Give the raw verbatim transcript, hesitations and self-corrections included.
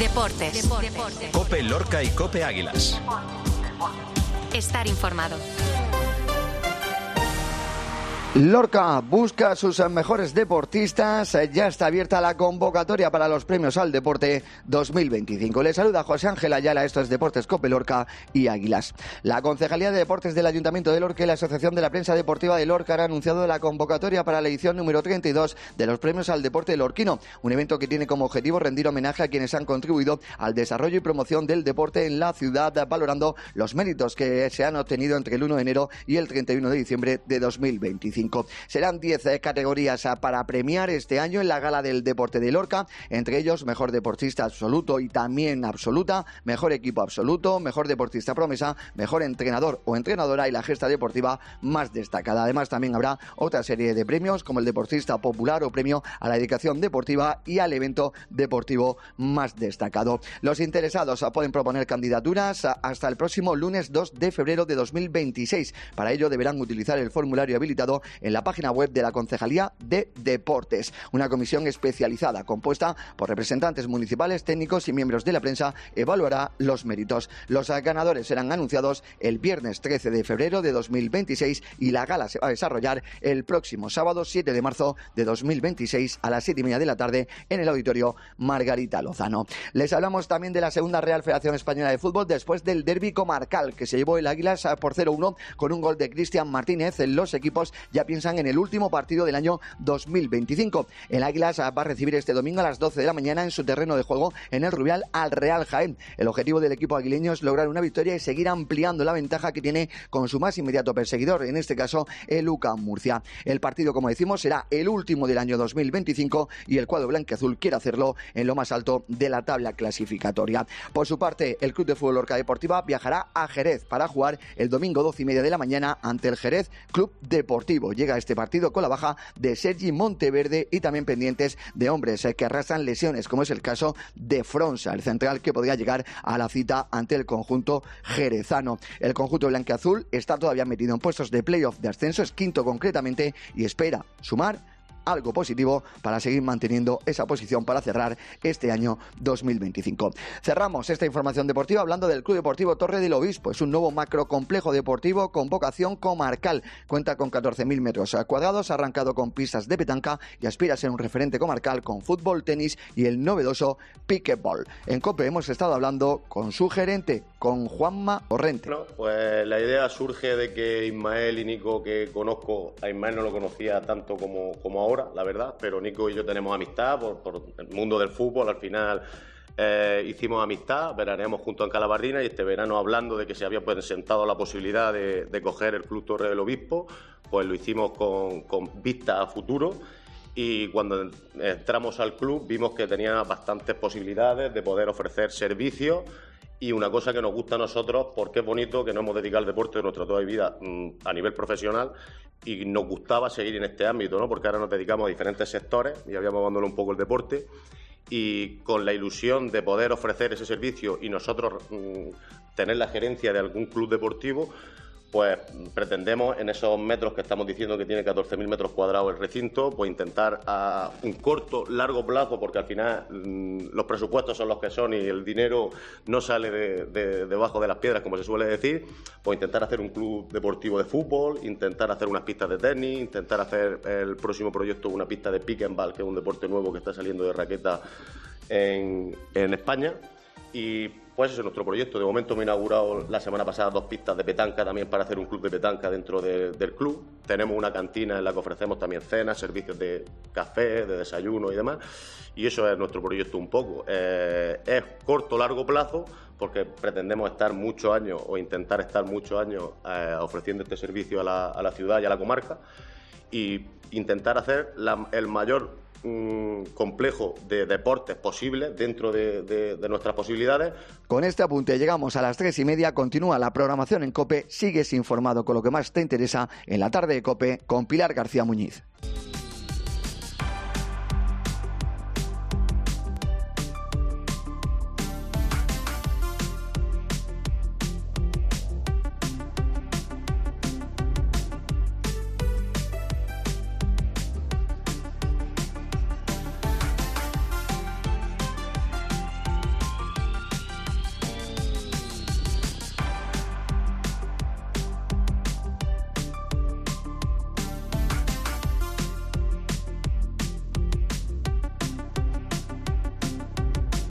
Deportes. Deportes. COPE Lorca y COPE Águilas. Estar informado. Lorca busca a sus mejores deportistas. Ya está abierta la convocatoria para los premios al deporte dos mil veinticinco. Les saluda José Ángel Ayala. Esto es Deportes COPE Lorca y Águilas. La Concejalía de Deportes del Ayuntamiento de Lorca y la Asociación de la Prensa Deportiva de Lorca han anunciado la convocatoria para la edición número treinta y dos de los premios al deporte lorquino. Un evento que tiene como objetivo rendir homenaje a quienes han contribuido al desarrollo y promoción del deporte en la ciudad, valorando los méritos que se han obtenido entre el uno de enero y el treinta y uno de diciembre de dos mil veinticinco. Serán diez categorías para premiar este año en la Gala del Deporte de Lorca, entre ellos mejor deportista absoluto y también absoluta, mejor equipo absoluto, mejor deportista promesa, mejor entrenador o entrenadora y la gesta deportiva más destacada. Además, también habrá otra serie de premios como el deportista popular o premio a la dedicación deportiva y al evento deportivo más destacado. Los interesados pueden proponer candidaturas hasta el próximo lunes dos de febrero de dos mil veintiséis. Para ello deberán utilizar el formulario habilitado en la página web de la Concejalía de Deportes. Una comisión especializada compuesta por representantes municipales, técnicos y miembros de la prensa evaluará los méritos. Los ganadores serán anunciados el viernes trece de febrero de dos mil veintiséis y la gala se va a desarrollar el próximo sábado siete de marzo de dos mil veintiséis a las siete y media de la tarde en el Auditorio Margarita Lozano. Les hablamos también de la segunda Real Federación Española de Fútbol después del derbi comarcal que se llevó el Águilas por cero uno con un gol de Cristian Martínez. Los equipos ya piensan en el último partido del año dos mil veinticinco. El Águilas va a recibir este domingo a las doce de la mañana en su terreno de juego en el Rubial al Real Jaén. El objetivo del equipo aguileño es lograr una victoria y seguir ampliando la ventaja que tiene con su más inmediato perseguidor, en este caso el U C A M Murcia. El partido, como decimos, será el último del año dos mil veinticinco y el cuadro blanquiazul quiere hacerlo en lo más alto de la tabla clasificatoria. Por su parte, el Club de Fútbol Lorca Deportiva viajará a Jerez para jugar el domingo doce y media de la mañana ante el Jerez Club Deportivo. Llega este partido con la baja de Sergi Monteverde y también pendientes de hombres que arrastran lesiones, como es el caso de Fronsa, el central que podría llegar a la cita ante el conjunto jerezano. El conjunto blanquiazul está todavía metido en puestos de playoff de ascenso, es quinto concretamente, y espera sumar algo positivo para seguir manteniendo esa posición para cerrar este año dos mil veinticinco. Cerramos esta información deportiva hablando del Club Deportivo Torre del Obispo. Es un nuevo macrocomplejo deportivo con vocación comarcal. Cuenta con catorce mil metros cuadrados, ha arrancado con pistas de petanca y aspira a ser un referente comarcal con fútbol, tenis y el novedoso pickleball. En COPE hemos estado hablando con su gerente, con Juanma Torrente. Bueno, pues la idea surge de que Ismael y Nico, que conozco, a Ismael no lo conocía tanto como, como ahora, la verdad, pero Nico y yo tenemos amistad por, por el mundo del fútbol. Al final eh, hicimos amistad, veraneamos juntos en Calabardina y este verano, hablando de que se había presentado la posibilidad de, de coger el Club Torre del Obispo, pues lo hicimos con, con vista a futuro. Y cuando entramos al club vimos que tenía bastantes posibilidades de poder ofrecer servicios. Y una cosa que nos gusta a nosotros, porque es bonito que nos hemos dedicado al deporte de nuestra toda vida mmm, a nivel profesional, y nos gustaba seguir en este ámbito, ¿no? Porque ahora nos dedicamos a diferentes sectores y habíamos abandonado un poco el deporte, y con la ilusión de poder ofrecer ese servicio y nosotros mmm, tener la gerencia de algún club deportivo, pues pretendemos, en esos metros que estamos diciendo que tiene catorce mil metros cuadrados el recinto, pues intentar a un corto, largo plazo, porque al final mmm, los presupuestos son los que son y el dinero no sale de, de, debajo de las piedras, como se suele decir, pues intentar hacer un club deportivo de fútbol, intentar hacer unas pistas de tenis, intentar hacer el próximo proyecto una pista de pickleball, que es un deporte nuevo que está saliendo de raqueta en, en España. Y pues ese es nuestro proyecto. De momento hemos inaugurado la semana pasada dos pistas de petanca también para hacer un club de petanca dentro de, del club. Tenemos una cantina en la que ofrecemos también cenas, servicios de café, de desayuno y demás. Y eso es nuestro proyecto un poco. Eh, es corto, largo plazo, porque pretendemos estar muchos años o intentar estar muchos años eh, ofreciendo este servicio a la, a la ciudad y a la comarca, y intentar hacer la, el mayor un complejo de deportes posibles dentro de, de, de nuestras posibilidades. Con este apunte llegamos a las tres y media. Continúa la programación en COPE. Sigues informado con lo que más te interesa en la tarde de COPE con Pilar García Muñiz.